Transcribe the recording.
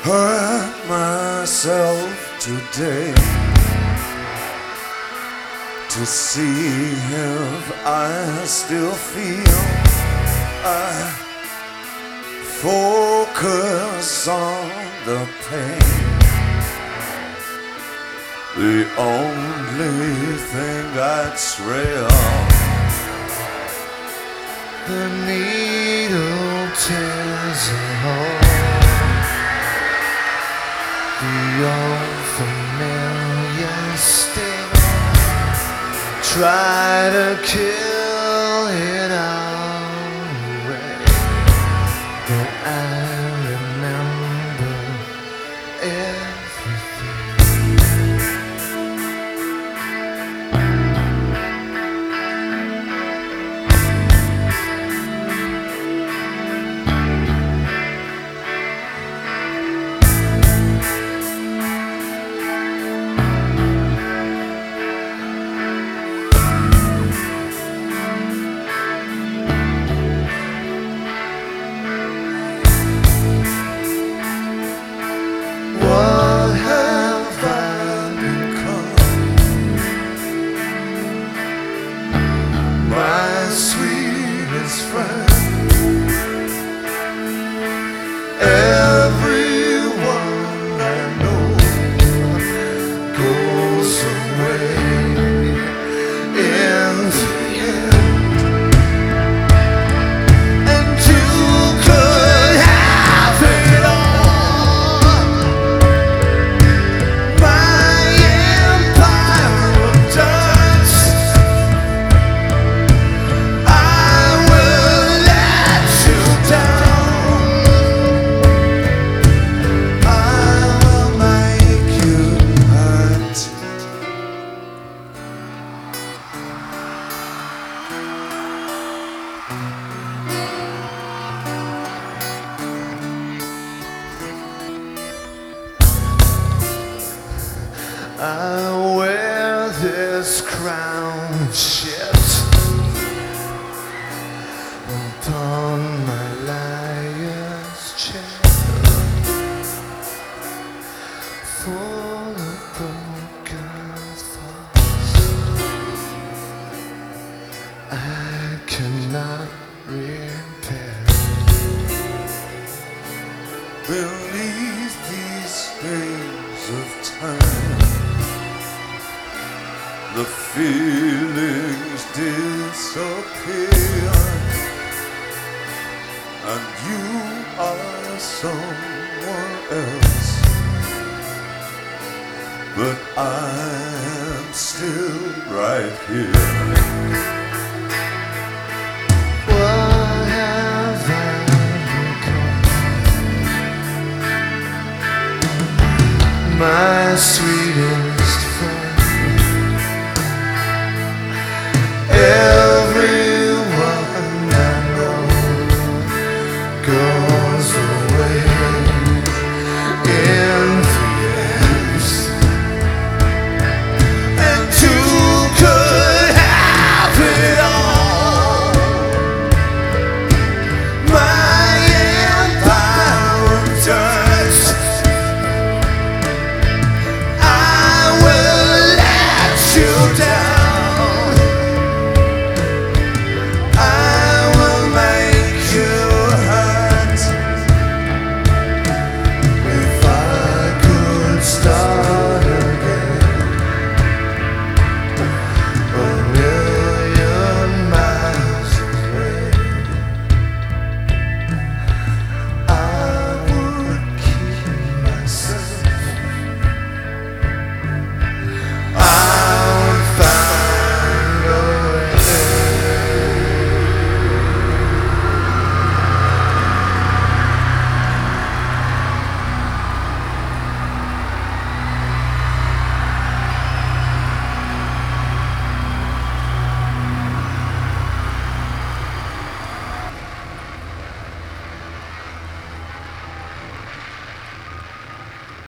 hurt myself today to see if I still feel. I focus on the pain. The only thing that's real. The needle tears a hole. The old familiar still try to kill it all away. But I remember everything. What have I become? My sweetest friend. Everyone I know goes away in the end. And you could have it all. My empire of dust, I will let you down. I will make you hurt. I wear this crown of shit upon my liar's chest, full of broken thoughts I cannot repair. Beneath these days of time, the feelings disappear, and you are someone else, but I'm still right here. What have I become? My sweet